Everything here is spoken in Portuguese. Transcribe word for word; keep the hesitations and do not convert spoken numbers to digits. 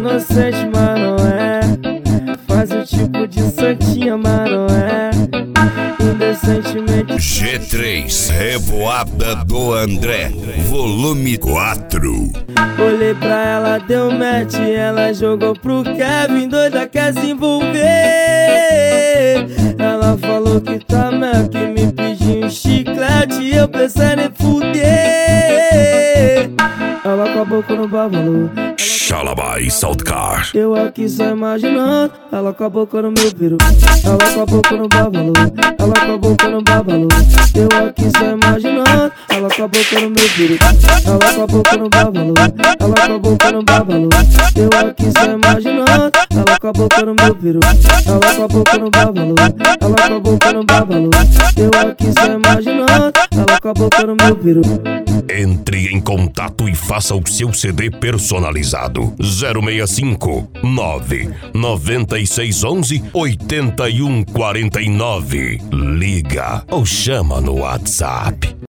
inocente, mas não é. Faz o tipo de santinha, mas não é. Indecentemente. G três, Revoada do André, volume quatro. Olhei pra ela, deu match, ela jogou pro Kevin, doida quer se envolver. Ela falou que tá mel, que me pediu um chiclete, eu pensei em fuder. Ela com a boca no babalu, Xalabai Saltcar. eu aqui só imaginando. Ela com a boca no meu peru, ela com a boca no babalu, ela com a boca no babalu, eu aqui só imaginando. Ela com a boca no meu peru, ela com a boca no babalu, ela com a boca no babalu, eu aqui só imaginando. Ela com a boca no meu peru, ela com a boca no babalu, ela com a boca no babalu, eu aqui só imaginando. Ela com a boca no meu peru. Entre em contato e faça o seu C D personalizado. zero seis cinco nove nove seis um um oito um quatro nove. Liga ou chama no WhatsApp.